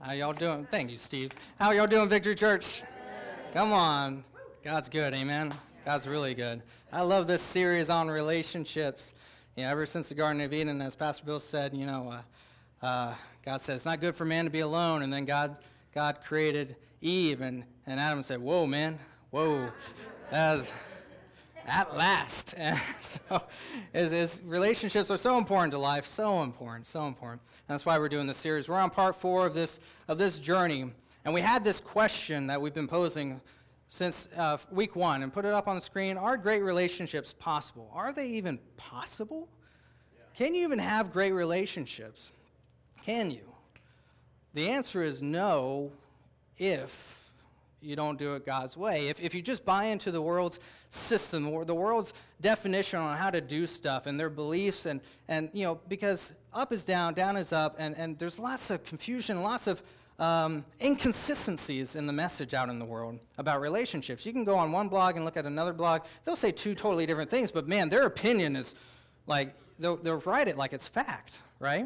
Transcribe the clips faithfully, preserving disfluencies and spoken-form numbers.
How y'all doing? Thank you, Steve. How y'all doing, Victory Church? Come on. God's good, amen? God's really good. I love this series on relationships. You know, ever since the Garden of Eden, as Pastor Bill said, you know, uh, uh, God said it's not good for man to be alone. And then God God created Eve, and, and Adam said, whoa, man, whoa. That's at last. And so it's, it's, relationships are so important to life, so important, so important. And that's why we're doing this series. We're on part four of this of this journey. And we had this question that we've been posing since uh, week one, and put it up on the screen. Are great relationships possible? Are they even possible? Yeah. Can you even have great relationships? Can you? The answer is no, if you don't do it God's way. If if you just buy into the world's system, or the world's definition on how to do stuff, and their beliefs, and, and you know, because up is down, down is up, and, and there's lots of confusion, lots of Um, inconsistencies in the message out in the world about relationships. You can go on one blog and look at another blog. They'll say two totally different things, but man, their opinion is like, they'll, they'll write it like it's fact, right?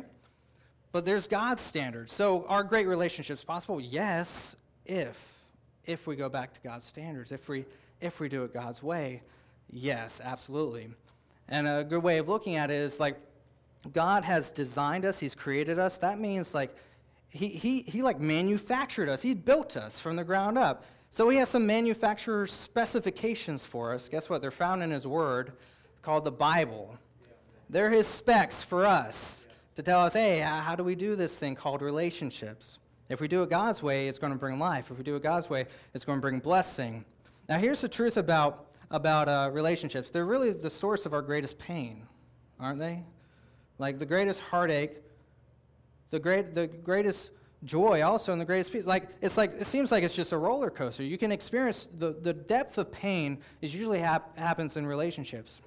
But there's God's standards. So are great relationships possible? Yes, if if we go back to God's standards, if we if we do it God's way, yes, absolutely. And a good way of looking at it is like, God has designed us, He's created us. That means like, He, he, he like manufactured us. He built us from the ground up. So he has some manufacturer's specifications for us. Guess what? They're found in his word called the Bible. They're his specs for us to tell us, hey, how do we do this thing called relationships? If we do it God's way, it's going to bring life. If we do it God's way, it's going to bring blessing. Now here's the truth about, about uh, relationships. They're really the source of our greatest pain, aren't they? Like the greatest heartache, The great, the greatest joy also, and the greatest peace. Like it's like it seems like it's just a roller coaster. You can experience the, the depth of pain is usually hap- happens in relationships.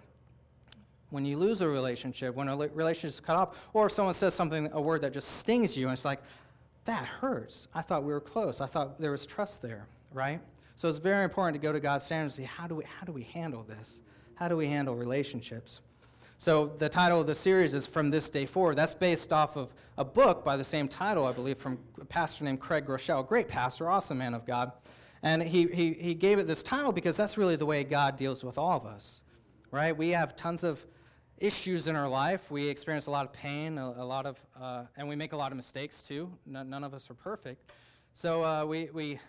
When you lose a relationship, when a relationship is cut off, or if someone says something, a word that just stings you, and it's like, that hurts. I thought we were close. I thought there was trust there, right? So it's very important to go to God's standards and see how do we how do we handle this? How do we handle relationships? So the title of the series is From This Day Forward. That's based off of a book by the same title, I believe, from a pastor named Craig Groeschel, great pastor, awesome man of God. And he, he, he gave it this title because that's really the way God deals with all of us, right? We have tons of issues in our life. We experience a lot of pain, a, a lot of, uh, and we make a lot of mistakes too. No, none of us are perfect. So uh, we we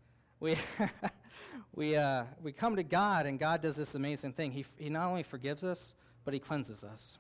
we we uh, we come to God, and God does this amazing thing. He he not only forgives us, but he cleanses us.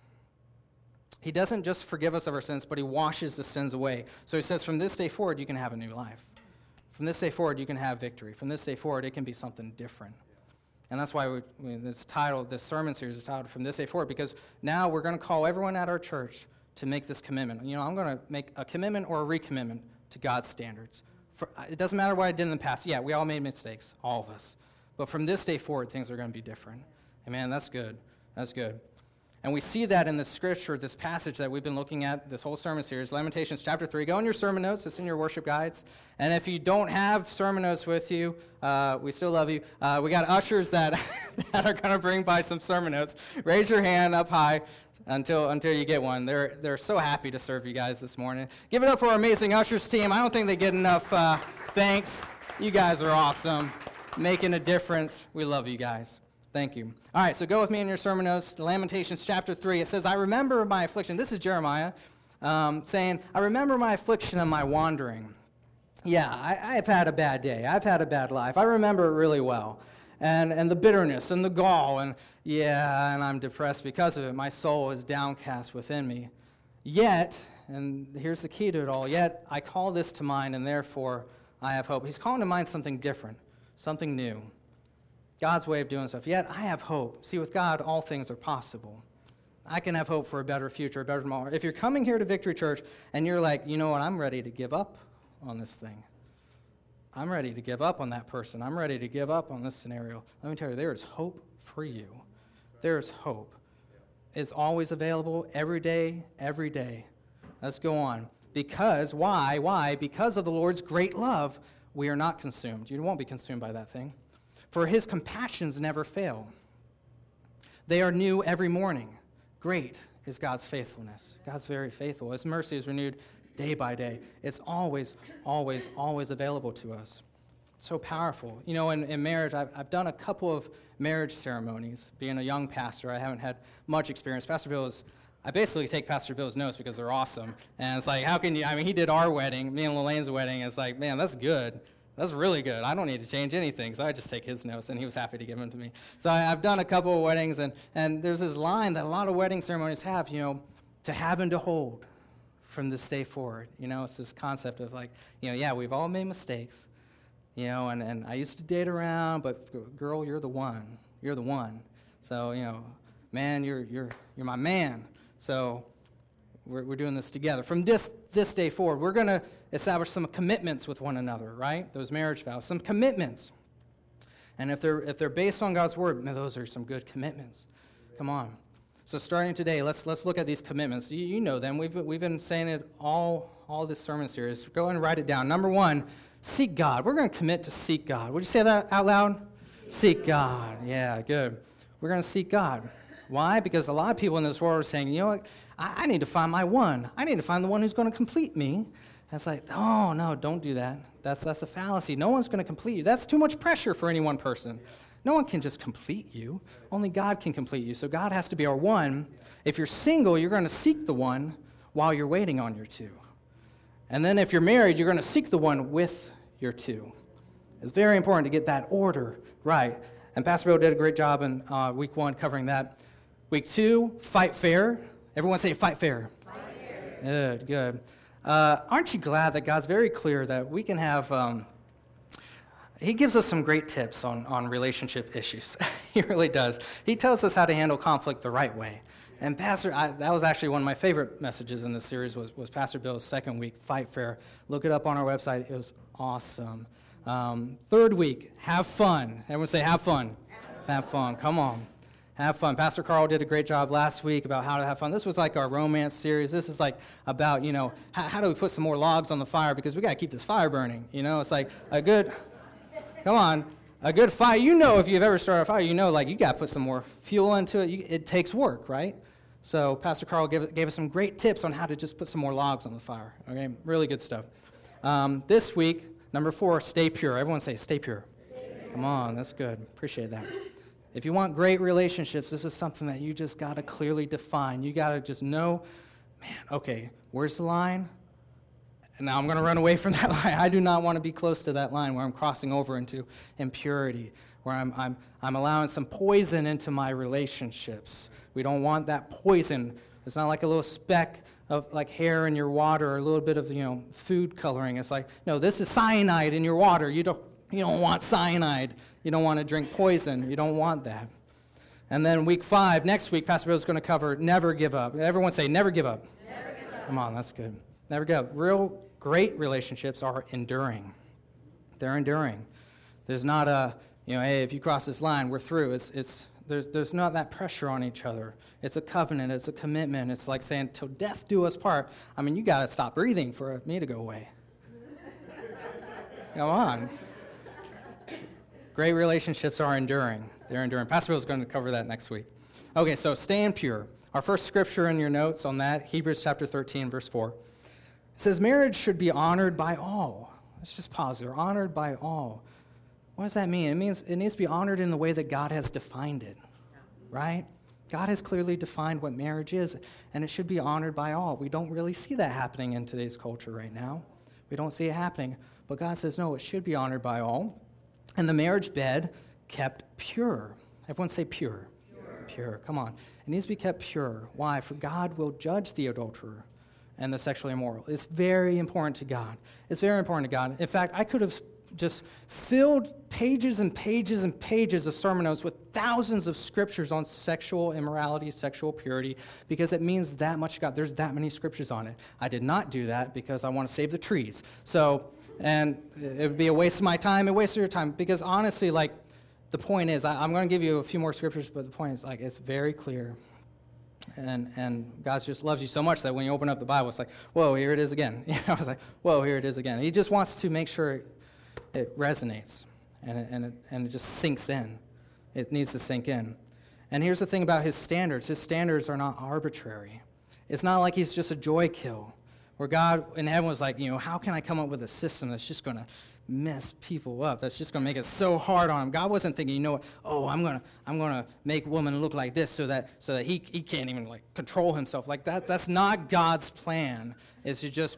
He doesn't just forgive us of our sins, but he washes the sins away. So he says, from this day forward, you can have a new life. From this day forward, you can have victory. From this day forward, it can be something different. And that's why we, we, this title, this sermon series is titled From This Day Forward, because now we're going to call everyone at our church to make this commitment. You know, I'm going to make a commitment or a recommitment to God's standards. For, it doesn't matter what I did in the past. Yeah, we all made mistakes, all of us. But from this day forward, things are going to be different. Amen, that's good. That's good. And we see that in the scripture, this passage that we've been looking at, this whole sermon series, Lamentations chapter three. Go in your sermon notes. It's in your worship guides. And if you don't have sermon notes with you, uh, we still love you. Uh, we got ushers that, that are going to bring by some sermon notes. Raise your hand up high until until you get one. They're, they're so happy to serve you guys this morning. Give it up for our amazing ushers team. I don't think they get enough uh, thanks. You guys are awesome, making a difference. We love you guys. Thank you. All right, so go with me in your sermon notes, Lamentations chapter three. It says, I remember my affliction. This is Jeremiah um, saying, I remember my affliction and my wandering. Yeah, I, I've had a bad day. I've had a bad life. I remember it really well. And and the bitterness and the gall, and yeah, and I'm depressed because of it. My soul is downcast within me. Yet, and here's the key to it all, yet I call this to mind, and therefore I have hope. He's calling to mind something different, something new. God's way of doing stuff. Yet I have hope. See, with God, all things are possible. I can have hope for a better future, a better tomorrow. If you're coming here to Victory Church and you're like, you know what, I'm ready to give up on this thing. I'm ready to give up on that person. I'm ready to give up on this scenario. Let me tell you, there is hope for you. There is hope. It's always available every day, every day. Let's go on. Because, why? Why? Because of the Lord's great love, we are not consumed. You won't be consumed by that thing. For his compassions never fail. They are new every morning. Great is God's faithfulness. God's very faithful. His mercy is renewed day by day. It's always, always, always available to us. So powerful. You know, in, in marriage, I've, I've done a couple of marriage ceremonies. Being a young pastor, I haven't had much experience. Pastor Bill is, I basically take Pastor Bill's notes because they're awesome. And it's like, how can you, I mean, he did our wedding, me and Lelaine's wedding. It's like, man, that's good. That's really good. I don't need to change anything. So I just take his notes, and he was happy to give them to me. So I, I've done a couple of weddings, and, and there's this line that a lot of wedding ceremonies have, you know, to have and to hold from this day forward. You know, it's this concept of like, you know, yeah, we've all made mistakes. You know, and, and I used to date around, but girl, you're the one. You're the one. So, you know, man, you're you're you're my man. So we're we're doing this together. From this this day forward, we're going to establish some commitments with one another, right? Those marriage vows, some commitments. And if they're if they're based on God's word, man, those are some good commitments. Come on. So starting today, let's let's look at these commitments. You, you know them. We've been, we've been saying it all all this sermon series. Go and write it down. Number one. Seek God. We're going to commit to seek God. Would you say that out loud? Seek God. Yeah, good. We're going to seek God. Why? Because a lot of people in this world are saying, you know what, I, I need to find my one. I need to find the one who's going to complete me. And it's like, oh, no, don't do that. That's, that's a fallacy. No one's going to complete you. That's too much pressure for any one person. No one can just complete you. Only God can complete you. So God has to be our one. If you're single, you're going to seek the one while you're waiting on your two. And then if you're married, you're going to seek the one with your two. It's very important to get that order right. And Pastor Bill did a great job in uh, week one covering that. Week two, fight fair. Everyone say fight fair. Fight fair. Good, good. Uh, aren't you glad that God's very clear that we can have, um, he gives us some great tips on, on relationship issues. He really does. He tells us how to handle conflict the right way. And Pastor, I, that was actually one of my favorite messages in this series was, was Pastor Bill's second week, Fight Fair. Look it up on our website. It was awesome. Um, third week, have fun. Everyone say have fun. Have fun. Come on. Have fun. Pastor Carl did a great job last week about how to have fun. This was like our romance series. This is like about, you know, how, how do we put some more logs on the fire because we got to keep this fire burning. You know, it's like a good, come on, a good fire. You know, if you've ever started a fire, you know, like you got to put some more fuel into it. You, it takes work, right? So Pastor Carl gave, gave us some great tips on how to just put some more logs on the fire. Okay, really good stuff. Um, this week, number four, stay pure. Everyone say stay pure. Stay pure. Come on, that's good. Appreciate that. If you want great relationships, this is something that you just got to clearly define. You got to just know, man, okay, where's the line? And now I'm going to run away from that line. I do not want to be close to that line where I'm crossing over into impurity, where I'm I'm I'm allowing some poison into my relationships. We don't want that poison. It's not like a little speck of like hair in your water or a little bit of, you know, food coloring. It's like, no, this is cyanide in your water. You don't you don't want cyanide. You don't want to drink poison. You don't want that. And then week five, next week, Pastor Bill is going to cover never give up. Everyone say never give up. Never give up. Come on, that's good. Never give up. Real great relationships are enduring. They're enduring. There's not a, you know, hey, if you cross this line, we're through. It's it's there's there's not that pressure on each other. It's a covenant. It's a commitment. It's like saying, till death do us part. I mean, you got to stop breathing for me to go away. Come on. Great relationships are enduring. They're enduring. Pastor Bill is going to cover that next week. Okay, so stand pure. Our first scripture in your notes on that, Hebrews chapter thirteen, verse four. It says, marriage should be honored by all. Let's just pause there. Honored by all. What does that mean? It means it needs to be honored in the way that God has defined it, right? God has clearly defined what marriage is, and it should be honored by all. We don't really see that happening in today's culture right now. We don't see it happening. But God says, no, it should be honored by all. And the marriage bed kept pure. Everyone say pure. Pure. Pure. Come on. It needs to be kept pure. Why? For God will judge the adulterer and the sexually immoral. It's very important to God. It's very important to God. In fact, I could have just filled pages and pages and pages of sermon notes with thousands of scriptures on sexual immorality, sexual purity, because it means that much to God. There's that many scriptures on it. I did not do that because I want to save the trees. So, and it would be a waste of my time, a waste of your time, because honestly, like, the point is, I, I'm going to give you a few more scriptures, but the point is, like, it's very clear. And and God just loves you so much that when you open up the Bible, it's like, whoa, here it is again. You know, I was like, whoa, here it is again. He just wants to make sure it, it resonates and it, and, it, and it just sinks in. It needs to sink in. And here's the thing about his standards. His standards are not arbitrary. It's not like he's just a joy kill. where God in heaven was like, you know, how can I come up with a system that's just going to mess people up, that's just going to make it so hard on them? God wasn't thinking, you know what, oh, I'm going to I'm going to make woman look like this so that so that he he can't even like control himself. Like that that's not God's plan, is to just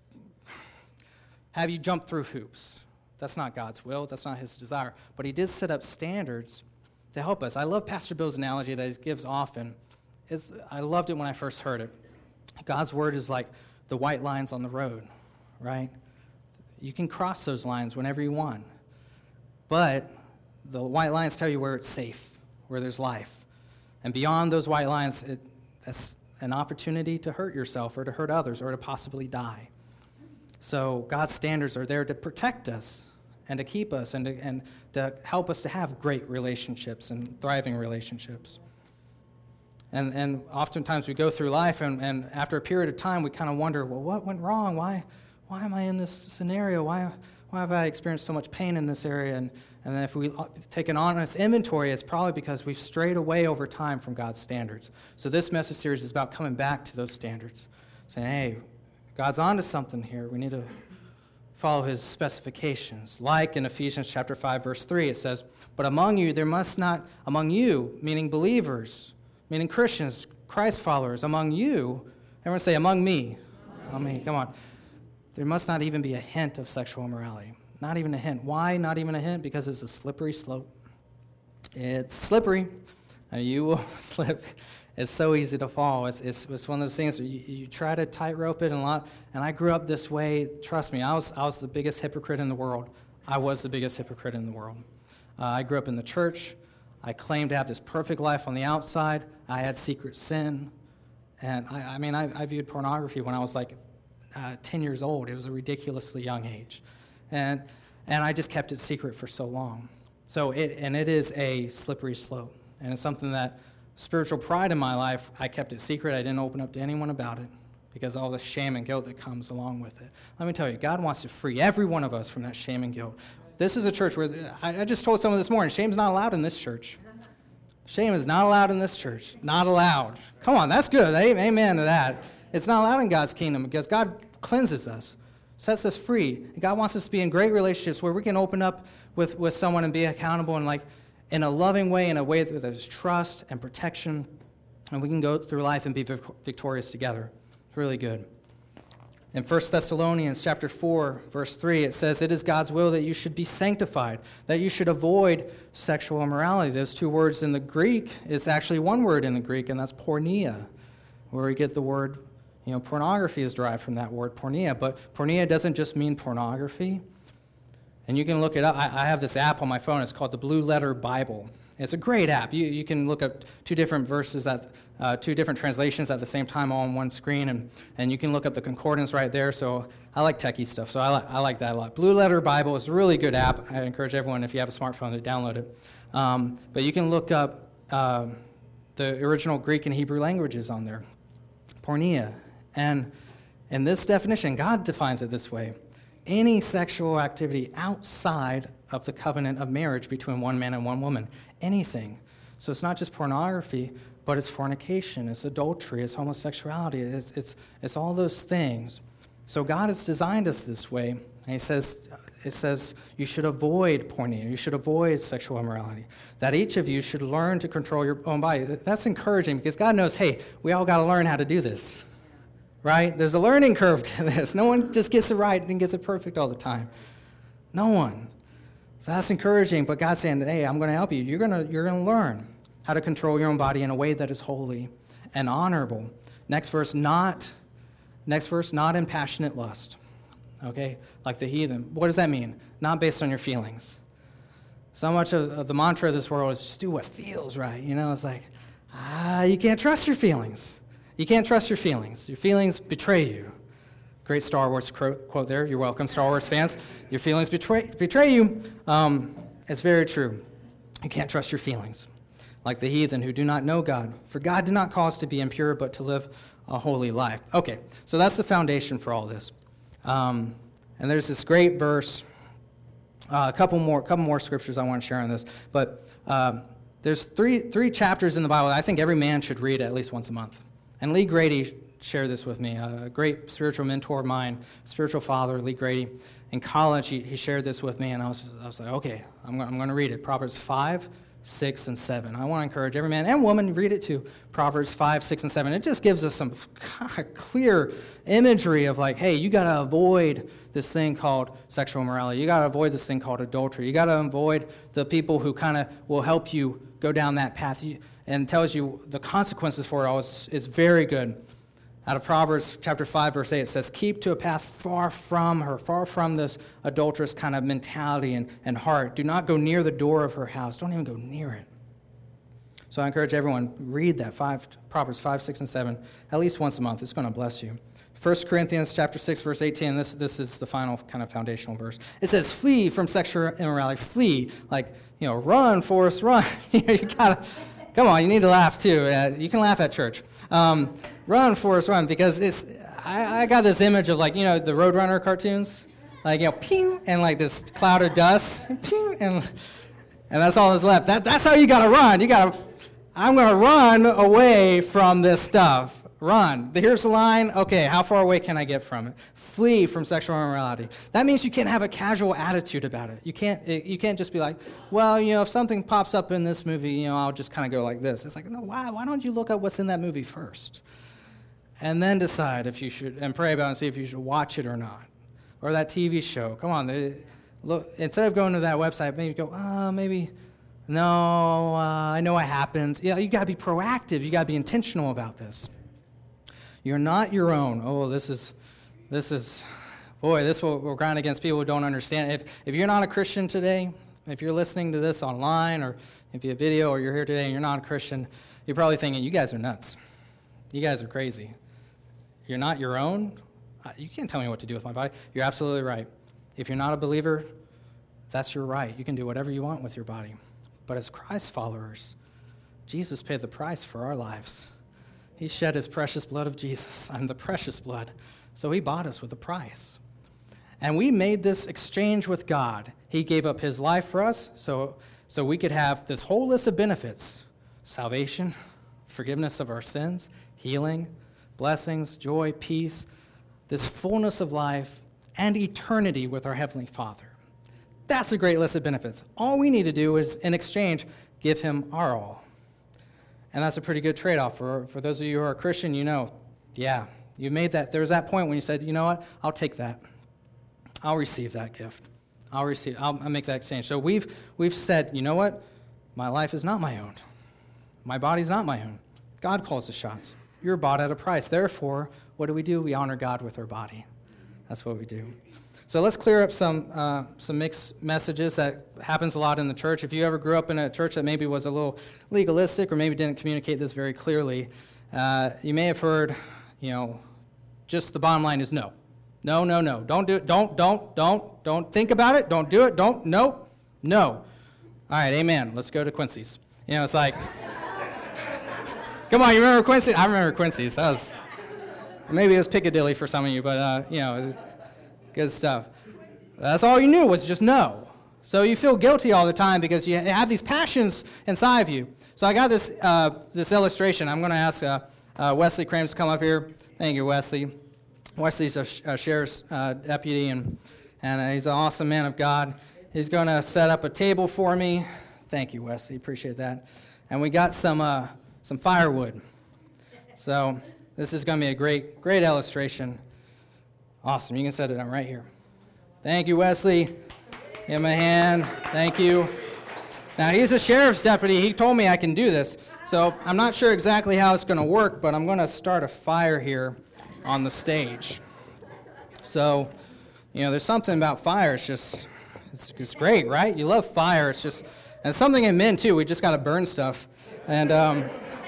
have you jump through hoops. That's not God's will. That's not his desire. But he did set up standards to help us. I love Pastor Bill's analogy that he gives often. It's, I loved it when I first heard it. God's word is like the white lines on the road, right? You can cross those lines whenever you want. But the white lines tell you where it's safe, where there's life. And beyond those white lines, it, that's an opportunity to hurt yourself or to hurt others or to possibly die. So God's standards are there to protect us and to keep us and to, and to help us to have great relationships and thriving relationships. And and oftentimes we go through life, and, and after a period of time, we kind of wonder, well, what went wrong? Why why am I in this scenario? Why why have I experienced so much pain in this area? And, and then if we take an honest inventory, it's probably because we've strayed away over time from God's standards. So this message series is about coming back to those standards, saying, hey, God's onto something here. We need to follow his specifications. Like in Ephesians chapter five, verse three, it says, but among you, there must not, among you, meaning believers, meaning Christians, Christ followers, among you, everyone say, among me. Among me, come on. There must not even be a hint of sexual immorality. Not even a hint. Why not even a hint? Because it's a slippery slope. It's slippery, and you will slip. It's so easy to fall. It's, it's, it's one of those things where you, you try to tightrope it, and a lot. And I grew up this way. Trust me, I was I was the biggest hypocrite in the world. I was the biggest hypocrite in the world. Uh, I grew up in the church. I claimed to have this perfect life on the outside. I had secret sin. And I, I mean, I, I viewed pornography when I was like uh, ten years old. It was a ridiculously young age. And and I just kept it secret for so long. So it and it is a slippery slope. And it's something that spiritual pride in my life, I kept it secret. I didn't open up to anyone about it because of all the shame and guilt that comes along with it. Let me tell you, God wants to free every one of us from that shame and guilt. This is a church where, I, I just told someone this morning, shame's not allowed in this church. Shame is not allowed in this church. Not allowed. Come on, that's good. Amen to that. It's not allowed in God's kingdom because God cleanses us, sets us free. And God wants us to be in great relationships where we can open up with, with someone and be accountable and like, in a loving way, in a way that there's trust and protection, and we can go through life and be victorious together. It's really good. In First Thessalonians chapter four, verse three, it says, it is God's will that you should be sanctified, that you should avoid sexual immorality. Those two words in the Greek is actually one word in the Greek, and that's porneia, where we get the word, you know, pornography is derived from that word porneia, but porneia doesn't just mean pornography. And you can look it up. I, I have this app on my phone. It's called the Blue Letter Bible. It's a great app. You you can look up two different verses, at uh, two different translations at the same time all on one screen, and, and you can look up the concordance right there. So I like techie stuff, so I, li- I like that a lot. Blue Letter Bible is a really good app. I encourage everyone, if you have a smartphone, to download it. Um, but you can look up uh, the original Greek and Hebrew languages on there, porneia. And in this definition, God defines it this way. Any sexual activity outside of the covenant of marriage between one man and one woman. Anything. So it's not just pornography, but it's fornication, it's adultery, it's homosexuality, it's it's it's all those things. So God has designed us this way, and he says it says you should avoid porneia, you should avoid sexual immorality. That each of you should learn to control your own body. That's encouraging because God knows, hey, we all got to learn how to do this. Right? There's a learning curve to this. No one just gets it right and gets it perfect all the time. No one. So that's encouraging, but God's saying, hey, I'm going to help you. You're going to you're going to learn how to control your own body in a way that is holy and honorable. Next verse, not next verse, not in passionate lust. Okay? Like the heathen. What does that mean? Not based on your feelings. So much of, of the mantra of this world is just do what feels right. You know, it's like, ah, you can't trust your feelings. You can't trust your feelings. Your feelings betray you. Great Star Wars quote there. You're welcome, Star Wars fans. Your feelings betray, betray you. Um, it's very true. You can't trust your feelings. Like the heathen who do not know God. For God did not call us to be impure, but to live a holy life. Okay, so that's the foundation for all this. Um, and there's this great verse. Uh, a couple more, couple more scriptures I want to share on this. But um, there's three three chapters in the Bible that I think every man should read at least once a month. And Lee Grady shared this with me. A great spiritual mentor of mine, spiritual father, Lee Grady. In college, he, he shared this with me, and I was, I was like, okay, I'm, I'm going to read it. Proverbs five, six, and seven. I want to encourage every man and woman to read it too. Proverbs five, six, and seven. It just gives us some kind of clear imagery of like, hey, you got to avoid this thing called sexual immorality. You got to avoid this thing called adultery. You got to avoid the people who kind of will help you go down that path. You, and tells you the consequences for it all is, is very good. Out of Proverbs chapter five, verse eight, it says, keep to a path far from her, far from this adulterous kind of mentality and, and heart. Do not go near the door of her house. Don't even go near it. So I encourage everyone, read that, five, Proverbs five, six, and seven, at least once a month. It's going to bless you. First Corinthians chapter six, verse eighteen, this, this is the final kind of foundational verse. It says, flee from sexual immorality. Flee, like, you know, run, Forrest, run. you got to... Come on, you need to laugh too. Uh, you can laugh at church. Um, run, Forrest, run, because it's. I, I got this image of like, you know, the Roadrunner cartoons, like, you know, ping, and like this cloud of dust, ping, and and that's all that's left. That that's how you gotta run. You gotta. I'm gonna run away from this stuff. Run. Here's the line. Okay, how far away can I get from it? Flee from sexual immorality. That means you can't have a casual attitude about it. You can't you can't just be like, well, you know, if something pops up in this movie, you know, I'll just kind of go like this. It's like, no, why? Why don't you look at what's in that movie first? And then decide if you should, and pray about it and see if you should watch it or not. Or that T V show. Come on. They, look, instead of going to that website, maybe go, oh, maybe, no, uh, I know what happens. Yeah, you got to be proactive. You got to be intentional about this. You're not your own. Oh, this is... This is, boy, this will, will grind against people who don't understand. If if you're not a Christian today, if you're listening to this online, or if you have video, or you're here today and you're not a Christian, you're probably thinking, you guys are nuts. You guys are crazy. You're not your own? You can't tell me what to do with my body. You're absolutely right. If you're not a believer, that's your right. You can do whatever you want with your body. But as Christ followers, Jesus paid the price for our lives. He shed his precious blood of Jesus. I'm the precious blood. So he bought us with a price. And we made this exchange with God. He gave up his life for us so, so we could have this whole list of benefits: salvation, forgiveness of our sins, healing, blessings, joy, peace, this fullness of life, and eternity with our Heavenly Father. That's a great list of benefits. All we need to do is, in exchange, give him our all. And that's a pretty good trade-off. For, for those of you who are Christian, you know, yeah, you made that. There was that point when you said, you know what, I'll take that. I'll receive that gift. I'll receive. I'll, I'll make that exchange. So we've we've said, you know what, my life is not my own. My body's not my own. God calls the shots. You're bought at a price. Therefore, what do we do? We honor God with our body. That's what we do. So let's clear up some uh, some mixed messages that happens a lot in the church. If you ever grew up in a church that maybe was a little legalistic or maybe didn't communicate this very clearly, uh, you may have heard, you know, just the bottom line is no. No, no, no. Don't do it. Don't, don't, don't, don't think about it. Don't do it. Don't, no, no. All right, amen. Let's go to Quincy's. You know, it's like, come on, you remember Quincy? I remember Quincy's. That was, maybe it was Piccadilly for some of you, but, uh, you know, it was good stuff. That's all you knew was just no. So you feel guilty all the time because you have these passions inside of you. So I got this uh, this illustration. I'm going to ask uh, uh, Wesley Crames to come up here. Thank you, Wesley. Wesley's a, sh- a sheriff's uh, deputy, and, and uh, he's an awesome man of God. He's going to set up a table for me. Thank you, Wesley. Appreciate that. And we got some uh, some firewood. So this is going to be a great, great illustration. Awesome. You can set it up right here. Thank you, Wesley. Give him a hand. Thank you. Now, he's a sheriff's deputy. He told me I can do this. So I'm not sure exactly how it's going to work, but I'm going to start a fire here on the stage. So, you know, there's something about fire. It's just, it's, it's great, right? You love fire. It's just, and it's something in men, too. We just got to burn stuff. And, um,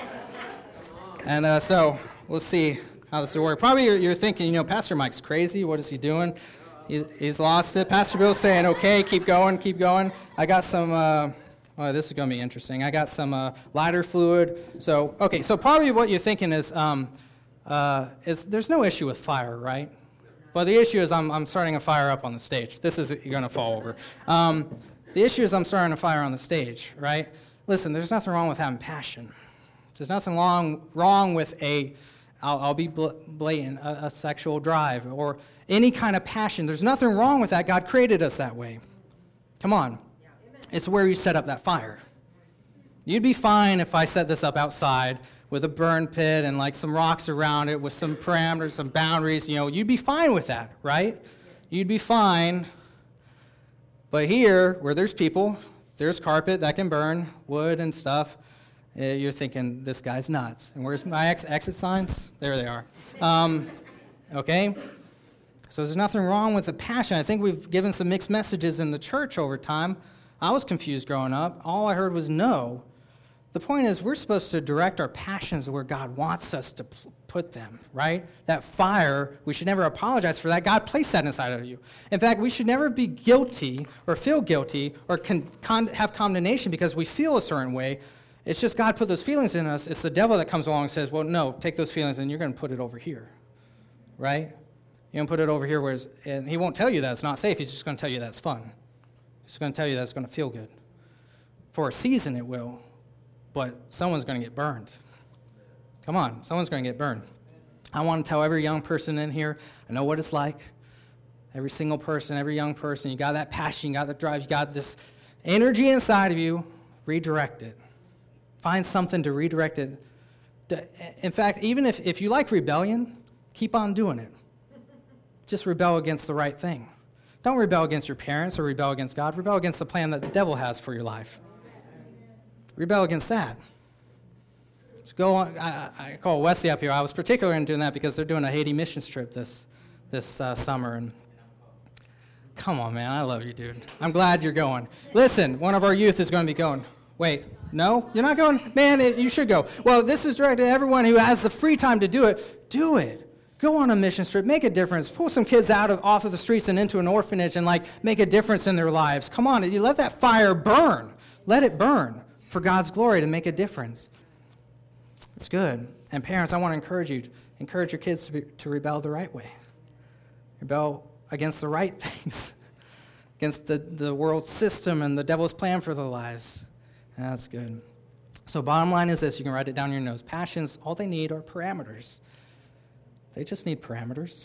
and uh, so we'll see how this will work. Probably you're, you're thinking, you know, Pastor Mike's crazy. What is he doing? He's, he's lost it. Pastor Bill's saying, okay, keep going, keep going. I got some, uh, oh, this is going to be interesting. I got some uh, lighter fluid. So, okay, so probably what you're thinking is, um, uh, is there's no issue with fire, right? But the issue is I'm, I'm starting a fire up on the stage. This is going to fall over. Um, the issue is I'm starting a fire on the stage, right? Listen, there's nothing wrong with having passion. There's nothing wrong, wrong with a I'll, I'll be bl- blatant, a, a sexual drive or any kind of passion. There's nothing wrong with that. God created us that way. Come on. Yeah, it's where you set up that fire. You'd be fine if I set this up outside with a burn pit and like some rocks around it with some parameters, some boundaries. You know, you'd be fine with that, right? You'd be fine. But here, where there's people, there's carpet that can burn, wood and stuff. Uh, you're thinking, this guy's nuts. And where's my ex- exit signs? There they are. Um, okay? So there's nothing wrong with the passion. I think we've given some mixed messages in the church over time. I was confused growing up. All I heard was no. The point is, we're supposed to direct our passions where God wants us to p- put them, right? That fire, we should never apologize for that. God placed that inside of you. In fact, we should never be guilty or feel guilty or con- con- have condemnation because we feel a certain way. It's just God put those feelings in us. It's the devil that comes along and says, well, no, take those feelings and you're going to put it over here, right? You're going to put it over here, where it's, and he won't tell you that it's not safe. He's just going to tell you that's fun. He's going to tell you that it's going to feel good. For a season it will, but someone's going to get burned. Come on, someone's going to get burned. I want to tell every young person in here, I know what it's like. Every single person, every young person, you got that passion, you got that drive, you got this energy inside of you. Redirect it. Find something to redirect it. In fact, even if, if you like rebellion, keep on doing it. Just rebel against the right thing. Don't rebel against your parents or rebel against God. Rebel against the plan that the devil has for your life. Rebel against that. So go on. I, I call Wesley up here. I was particular in doing that because they're doing a Haiti missions trip this this uh, summer. And come on, man, I love you, dude. I'm glad you're going. Listen, one of our youth is going to be going. Wait, no, you're not going, man. It, you should go. Well, this is directed to everyone who has the free time to do it. Do it. Go on a mission trip. Make a difference. Pull some kids out of off of the streets and into an orphanage and like make a difference in their lives. Come on, you let that fire burn. Let it burn for God's glory to make a difference. It's good. And parents, I want to encourage you, encourage your kids to, be, to rebel the right way. Rebel against the right things, against the, the world system and the devil's plan for their lives. And that's good. So bottom line is this. You can write it down in your notes. Passions, all they need are parameters. They just need parameters.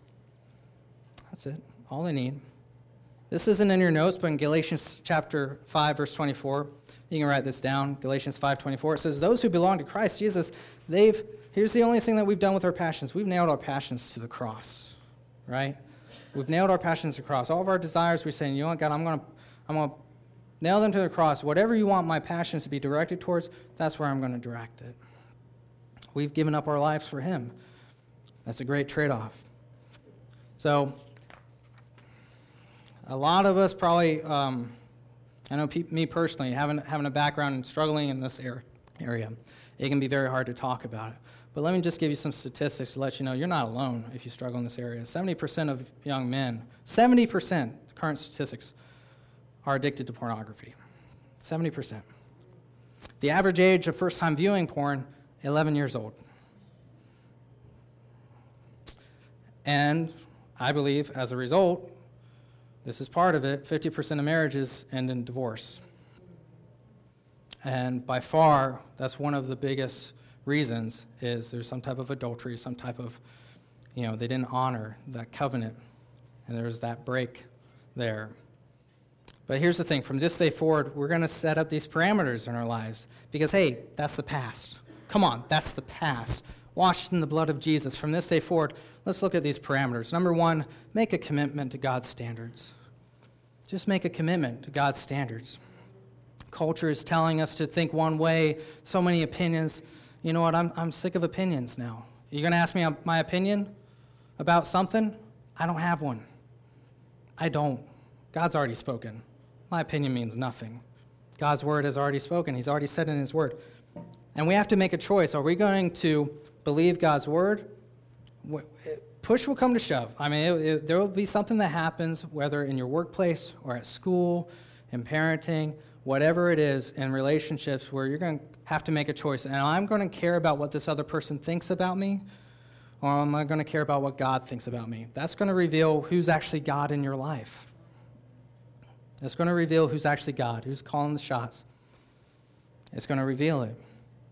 That's it. All they need. This isn't in your notes, but in Galatians chapter five, verse twenty-four, you can write this down. Galatians five twenty-four, it says, those who belong to Christ Jesus, they've, here's the only thing that we've done with our passions. We've nailed our passions to the cross, right? We've nailed our passions to the cross. All of our desires, we're saying, you know what, God, I'm going to I'm going to nail them to the cross. Whatever you want my passions to be directed towards, that's where I'm going to direct it. We've given up our lives for him. That's a great trade-off. So, a lot of us probably, um, I know pe- me personally, having, having a background and struggling in this er- area, it can be very hard to talk about it. But let me just give you some statistics to let you know you're not alone if you struggle in this area. seventy percent of young men, seventy percent, current statistics, are addicted to pornography. seventy percent. The average age of first-time viewing porn, eleven years old. And I believe, as a result, this is part of it, fifty percent of marriages end in divorce. And by far, that's one of the biggest reasons is there's some type of adultery, some type of, you know, they didn't honor that covenant, and there's that break there. But here's the thing, from this day forward, we're going to set up these parameters in our lives because, hey, that's the past. Come on, that's the past. Washed in the blood of Jesus. From this day forward, let's look at these parameters. Number one, make a commitment to God's standards. Just make a commitment to God's standards. Culture is telling us to think one way, so many opinions. You know what, I'm I'm sick of opinions now. You're going to ask me my opinion about something? I don't have one. I don't. God's already spoken. My opinion means nothing. God's word has already spoken. He's already said in his word. And we have to make a choice. Are we going to believe God's word? Push will come to shove. I mean, it, it, there will be something that happens, whether in your workplace or at school, in parenting, whatever it is, in relationships, where you're going to have to make a choice. And I'm going to care about what this other person thinks about me, or am I going to care about what God thinks about me? That's going to reveal who's actually God in your life. It's going to reveal who's actually God, who's calling the shots. It's going to reveal it.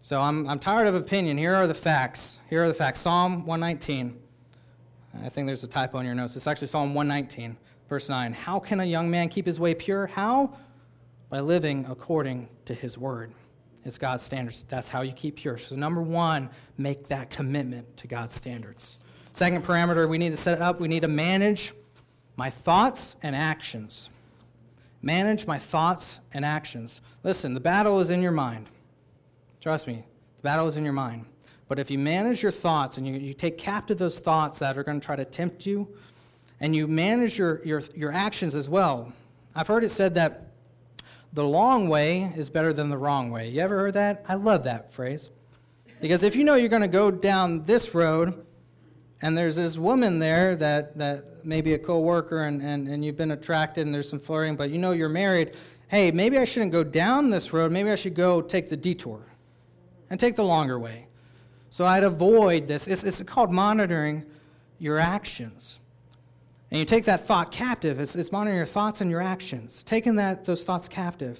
So I'm I'm tired of opinion. Here are the facts. Here are the facts. Psalm one nineteen. I think there's a typo in your notes. It's actually Psalm one nineteen, verse nine. How can a young man keep his way pure? How? By living according to his word. It's God's standards. That's how you keep pure. So number one, make that commitment to God's standards. Second parameter we need to set up, we need to manage my thoughts and actions. Manage my thoughts and actions. Listen, the battle is in your mind. Trust me, the battle is in your mind. But if you manage your thoughts and you, you take captive those thoughts that are going to try to tempt you, and you manage your, your, your actions as well. I've heard it said that the long way is better than the wrong way. You ever heard that? I love that phrase. Because if you know you're going to go down this road, and there's this woman there that, that may be a co-worker, and, and, and you've been attracted, and there's some flirting, but you know you're married, hey, maybe I shouldn't go down this road. Maybe I should go take the detour and take the longer way. So I'd avoid this. It's, it's called monitoring your actions. And you take that thought captive. It's, it's monitoring your thoughts and your actions. Taking that those thoughts captive.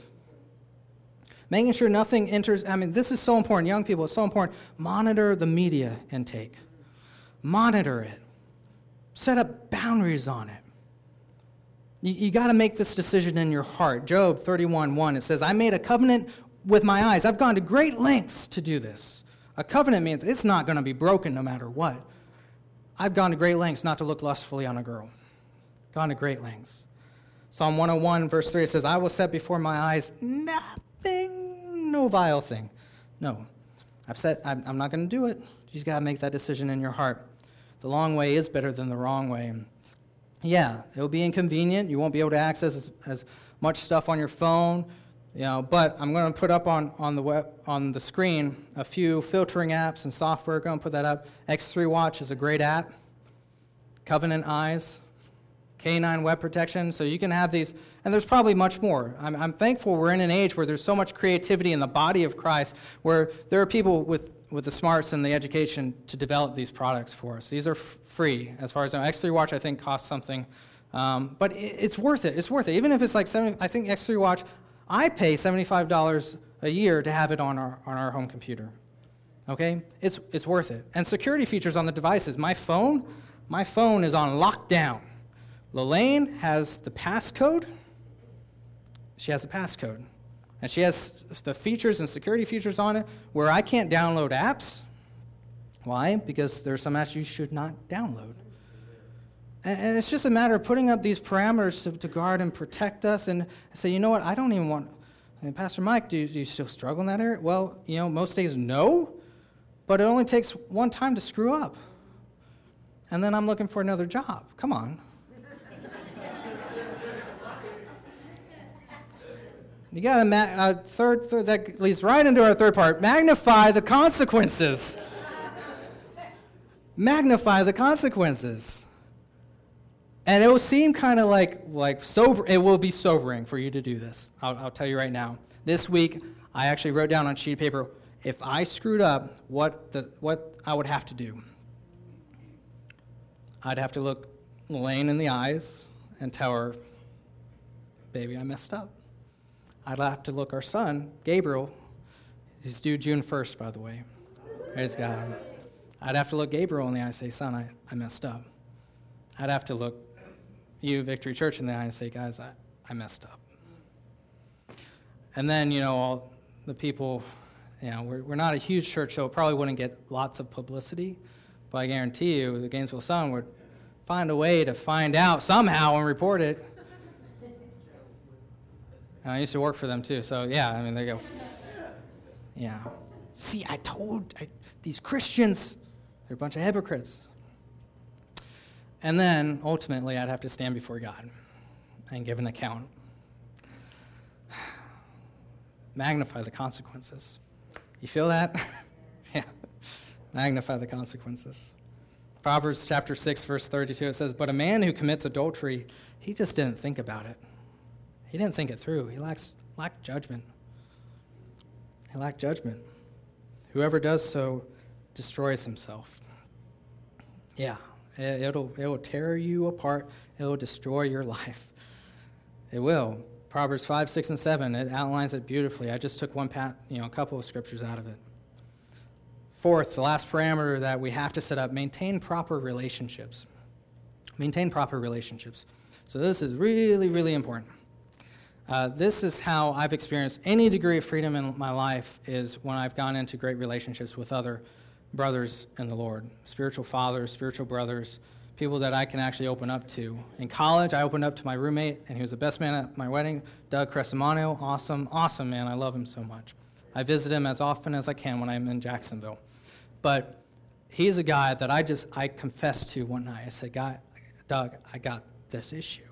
Making sure nothing enters. I mean, this is so important. Young people, it's so important. Monitor the media intake. Monitor it. Set up boundaries on it. You, you got to make this decision in your heart. Job thirty-one one, it says, I made a covenant with my eyes. I've gone to great lengths to do this. A covenant means it's not going to be broken no matter what. I've gone to great lengths not to look lustfully on a girl. Gone to great lengths. Psalm one oh one, verse three, it says, I will set before my eyes nothing, no vile thing. No. I've said, I'm, I'm not going to do it. You just got to make that decision in your heart. The long way is better than the wrong way. Yeah, it'll be inconvenient. You won't be able to access as, as much stuff on your phone. You know, but I'm going to put up on, on the web on the screen a few filtering apps and software. Go and put that up. X three Watch is a great app. Covenant Eyes, K nine Web Protection. So you can have these, and there's probably much more. I'm, I'm thankful we're in an age where there's so much creativity in the body of Christ, where there are people with, with the smarts and the education to develop these products for us. These are f- free, as far as I know. X three Watch, I think, costs something, um, but it, it's worth it. It's worth it. Even if it's like seventy, I think X three Watch. I pay seventy-five dollars a year to have it on our on our home computer. Okay? It's it's worth it. And security features on the devices. My phone, my phone is on lockdown. Lelaine has the passcode. She has the passcode. And she has the features and security features on it where I can't download apps. Why? Because there are some apps you should not download. And it's just a matter of putting up these parameters to, to guard and protect us and say, you know what, I don't even want, I mean, Pastor Mike, do you, do you still struggle in that area? Well, you know, most days, no, but it only takes one time to screw up. And then I'm looking for another job. Come on. You got to, ma- uh, third, third, that leads right into our third part, magnify the consequences. Magnify the consequences. And it will seem kind of like like sober. It will be sobering for you to do this. I'll, I'll tell you right now. This week, I actually wrote down on a sheet of paper, if I screwed up, what the what I would have to do. I'd have to look Lelaine in the eyes and tell her, baby, I messed up. I'd have to look our son, Gabriel. He's due June first, by the way. Praise God. I'd have to look Gabriel in the eye and say, son, I, I messed up. I'd have to look you, Victory Church, in the eye and say, guys, I, I messed up. And then, you know, all the people, you know, we're, we're not a huge church, so it probably wouldn't get lots of publicity, but I guarantee you the Gainesville Sun would find a way to find out somehow and report it. And I used to work for them, too, so yeah, I mean, there you go. Yeah. See, I told I, these Christians, they're a bunch of hypocrites. And then, ultimately, I'd have to stand before God and give an account. Magnify the consequences. You feel that? Yeah. Magnify the consequences. Proverbs chapter six, verse thirty-two, it says, but a man who commits adultery, he just didn't think about it. He didn't think it through. He lacks, lacked judgment. He lacked judgment. Whoever does so destroys himself. Yeah. It'll, it'll tear you apart. It'll destroy your life. It will. Proverbs five, six, and seven, it outlines it beautifully. I just took one, pat, you know, a couple of scriptures out of it. Fourth, the last parameter that we have to set up, maintain proper relationships. Maintain proper relationships. So this is really, really important. Uh, this is how I've experienced any degree of freedom in my life, is when I've gone into great relationships with other brothers in the Lord, spiritual fathers, spiritual brothers, people that I can actually open up to. In college, I opened up to my roommate, and he was the best man at my wedding, Doug Crescimano. Awesome, awesome man. I love him so much. I visit him as often as I can when I'm in Jacksonville. But he's a guy that I just, I confessed to one night. I said, "Guy, Doug, I got this issue."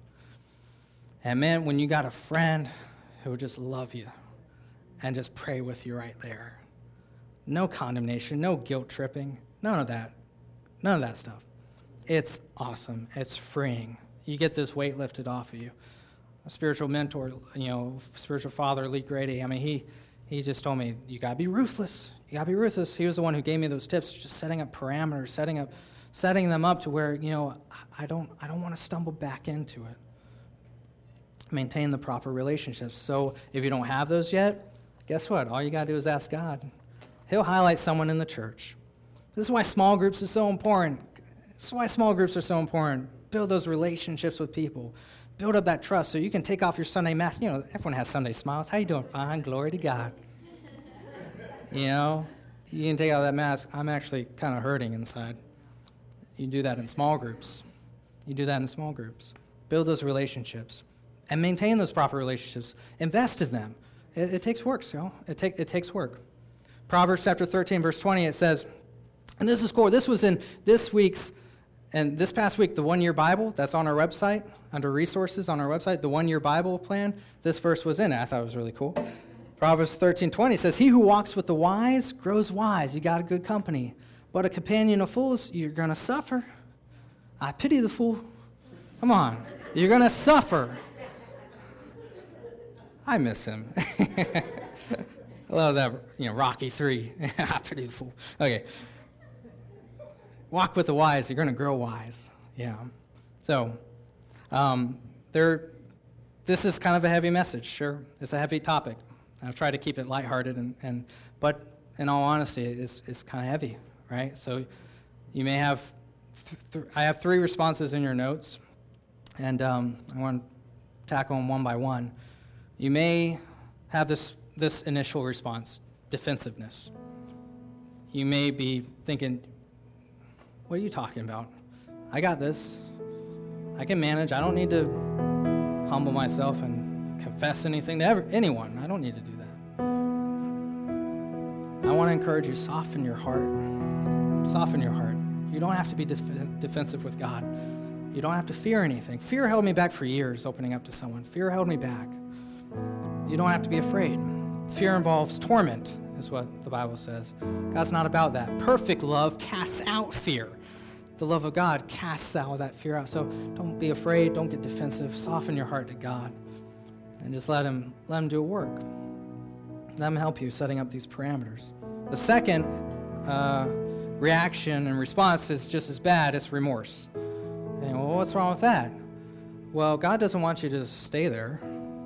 And man, when you got a friend who would just love you and just pray with you right there, no condemnation, no guilt tripping, none of that, none of that stuff. It's awesome. It's freeing. You get this weight lifted off of you. A spiritual mentor, you know, spiritual father, Lee Grady, I mean, he he just told me, you got to be ruthless. You got to be ruthless. He was the one who gave me those tips, just setting up parameters, setting up, setting them up to where, you know, I don't, I don't want to stumble back into it. Maintain the proper relationships. So if you don't have those yet, guess what? All you got to do is ask God. He'll highlight someone in the church. This is why small groups are so important. This is why small groups are so important. Build those relationships with people. Build up that trust so you can take off your Sunday mask. You know, everyone has Sunday smiles. How you doing? Fine. Glory to God. You know, you can take out that mask. I'm actually kind of hurting inside. You do that in small groups. You do that in small groups. Build those relationships and maintain those proper relationships. Invest in them. It, it takes work, you know. It, take, it takes work. Proverbs chapter thirteen, verse twenty, it says, and this is cool. This was in this week's, and this past week, the one-year Bible that's on our website, under resources on our website, the one-year Bible plan, this verse was in it. I thought it was really cool. Proverbs thirteen twenty says, he who walks with the wise grows wise. You got a good company. But a companion of fools, you're going to suffer. I pity the fool. Come on. You're going to suffer. I miss him. I love that, you know, Rocky three. I pity the fool. Okay. Walk with the wise, you're going to grow wise. Yeah. So, um, there. This is kind of a heavy message, sure. It's a heavy topic. I've tried to keep it lighthearted, and, and but in all honesty, it's, it's kind of heavy, right? So you may have, th- th- I have three responses in your notes, and um, I want to tackle them one by one. You may have this, this initial response, defensiveness. You may be thinking, what are you talking about? I got this. I can manage. I don't need to humble myself and confess anything to ever, anyone. I don't need to do that. I want to encourage you, soften your heart. Soften your heart. You don't have to be def- defensive with God. You don't have to fear anything. Fear held me back for years opening up to someone. Fear held me back. You don't have to be afraid. Fear involves torment, is what the Bible says. God's not about that. Perfect love casts out fear. The love of God casts all that fear out. So don't be afraid. Don't get defensive. Soften your heart to God. And just let him, let him do a work. Let him help you setting up these parameters. The second uh, reaction and response is just as bad. It's remorse. And, well, what's wrong with that? Well, God doesn't want you to stay there.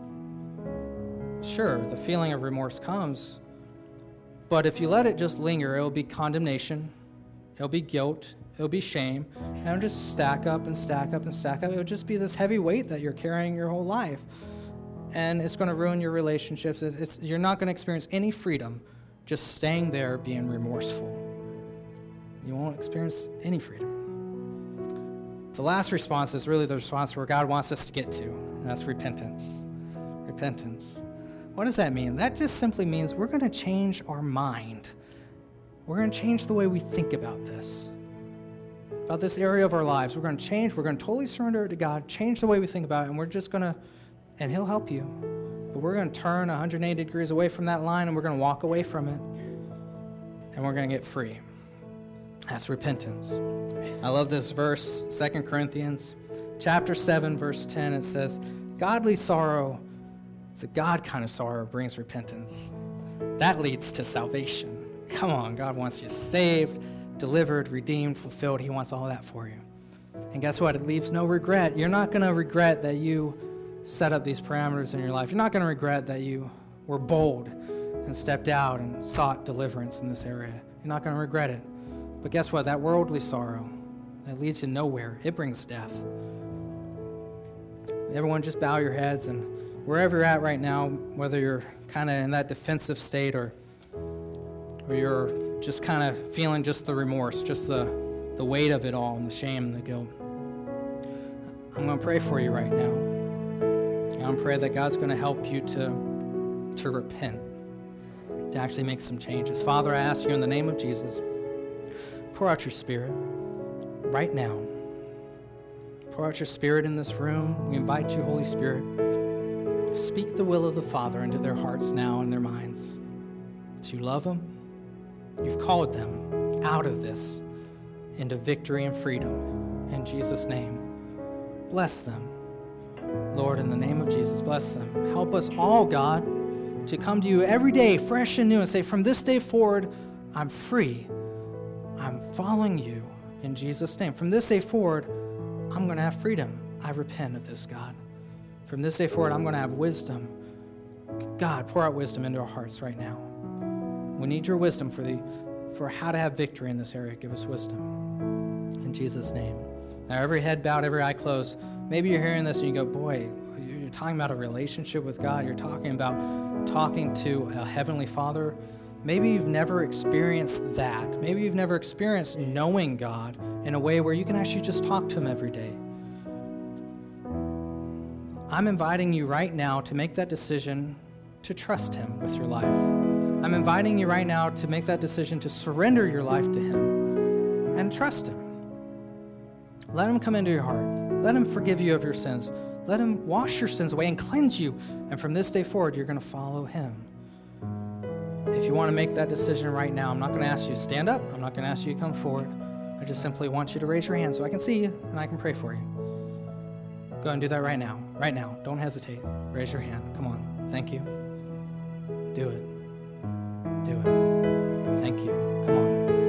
Sure, the feeling of remorse comes, but if you let it just linger, it'll be condemnation, it'll be guilt, it'll be shame, and it'll just stack up and stack up and stack up. It'll just be this heavy weight that you're carrying your whole life, and it's going to ruin your relationships. It's, it's, you're not going to experience any freedom just staying there being remorseful. You won't experience any freedom. The last response is really the response where God wants us to get to, and that's repentance. Repentance. What does that mean? That just simply means we're going to change our mind. We're going to change the way we think about this, about this area of our lives. We're going to change. We're going to totally surrender it to God, change the way we think about it, and we're just going to, and he'll help you. But we're going to turn one hundred eighty degrees away from that line, and we're going to walk away from it, and we're going to get free. That's repentance. I love this verse, Second Corinthians chapter seven, verse ten. It says, godly sorrow, it's a God kind of sorrow, brings repentance. That leads to salvation. Come on, God wants you saved, delivered, redeemed, fulfilled. He wants all that for you. And guess what? It leaves no regret. You're not going to regret that you set up these parameters in your life. You're not going to regret that you were bold and stepped out and sought deliverance in this area. You're You're not going to regret it. But guess what? That worldly sorrow, that leads to nowhere. It brings death. Everyone just bow your heads, and wherever you're at right now, whether you're kind of in that defensive state or or you're just kind of feeling just the remorse, just the, the weight of it all and the shame and the guilt, I'm going to pray for you right now. And I'm praying that God's going to help you to, to repent, to actually make some changes. Father, I ask you in the name of Jesus, pour out your Spirit right now. Pour out your Spirit in this room. We invite you, Holy Spirit. Speak the will of the Father into their hearts now and their minds. That you love them. You've called them out of this into victory and freedom. In Jesus' name, bless them. Lord, in the name of Jesus, bless them. Help us all, God, to come to you every day fresh and new and say, from this day forward, I'm free. I'm following you in Jesus' name. From this day forward, I'm going to have freedom. I repent of this, God. From this day forward, I'm going to have wisdom. God, pour out wisdom into our hearts right now. We need your wisdom for the for how to have victory in this area. Give us wisdom. In Jesus' name. Now, every head bowed, every eye closed. Maybe you're hearing this and you go, boy, you're talking about a relationship with God. You're talking about talking to a heavenly Father. Maybe you've never experienced that. Maybe you've never experienced knowing God in a way where you can actually just talk to him every day. I'm inviting you right now to make that decision to trust him with your life. I'm inviting you right now to make that decision to surrender your life to him and trust him. Let him come into your heart. Let him forgive you of your sins. Let him wash your sins away and cleanse you. And from this day forward, you're going to follow him. If you want to make that decision right now, I'm not going to ask you to stand up. I'm not going to ask you to come forward. I just simply want you to raise your hand so I can see you and I can pray for you. Go ahead and do that right now. Right now. Don't hesitate. Raise your hand. Come on. Thank you. Do it. Do it. Thank you. Come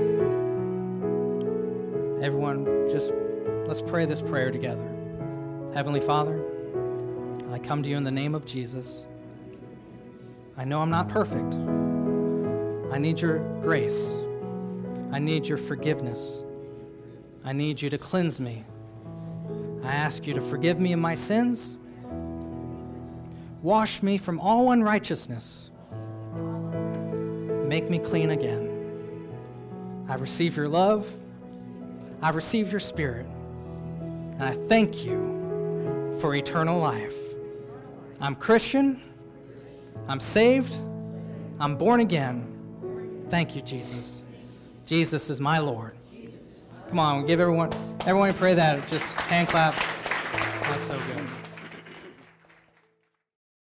on. Everyone, just let's pray this prayer together. Heavenly Father, I come to you in the name of Jesus. I know I'm not perfect. I need your grace. I need your forgiveness. I need you to cleanse me. I ask you to forgive me of my sins. Wash me from all unrighteousness. Make me clean again. I receive your love. I receive your Spirit. And I thank you for eternal life. I'm Christian. I'm saved. I'm born again. Thank you, Jesus. Jesus is my Lord. Come on, we'll give everyone, everyone pray that. Just hand clap.